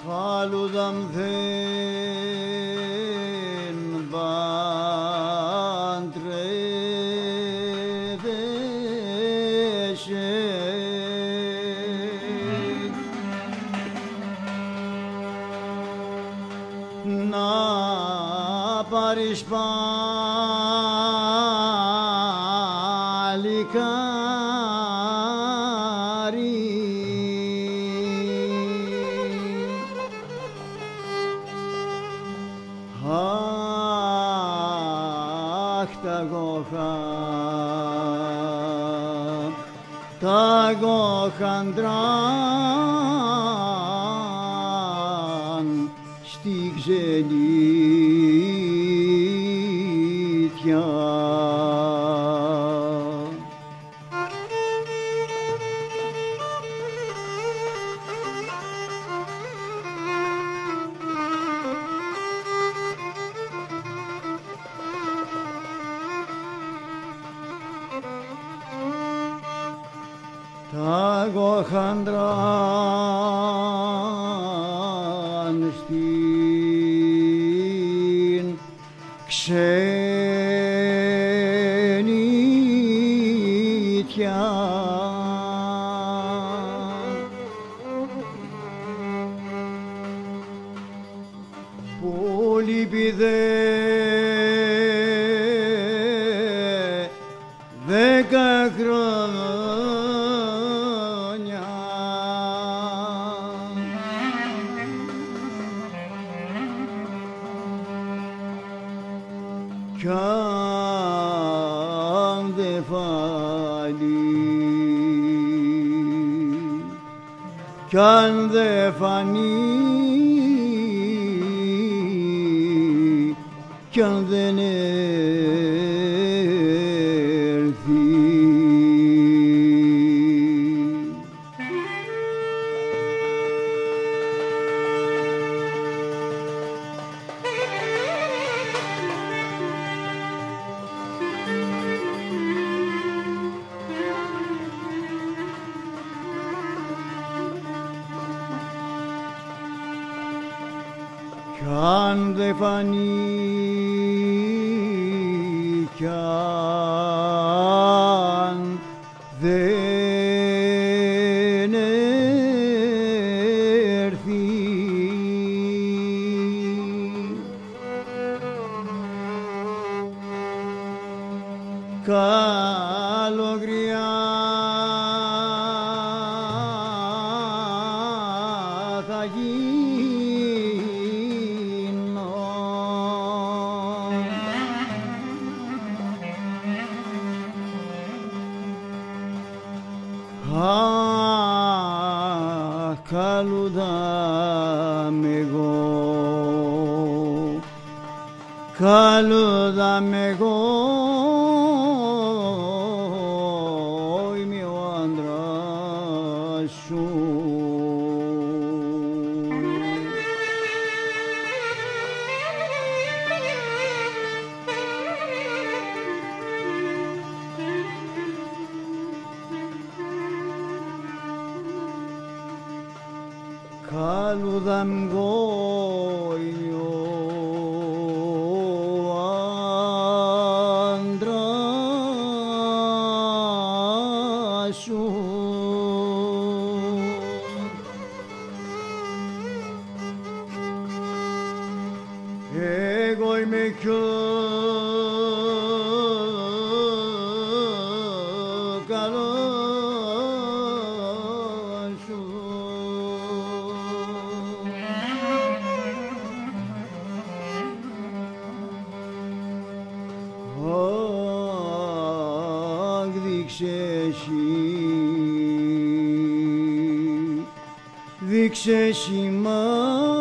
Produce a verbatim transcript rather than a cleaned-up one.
Χάλουδαμ δεν παντρεύεσαι να πάρεις παλικάρι. Αχ, τα γόχα, τα γόχαντραν στη ξενίτια. Τα γόχαντραν στην ξενίτια. Που λείπει δε δέκα χρόνια κι αν δε φανεί, κι αν δε φανεί, κι αν δεν έρθει. Κι αν δε φανεί, κι αν δεν έρθει, καλογριά θα γίνω. Αχ, καλούδαμ εγώ, καλούδαμ εγώ, είμαι ο άντρας σου. Καλούδαμ εγώ είμαι ο άντρας σου. Εγώ είμαι κι ο καλός σου. Αχ, δείξε εσύ, δείξε εσύ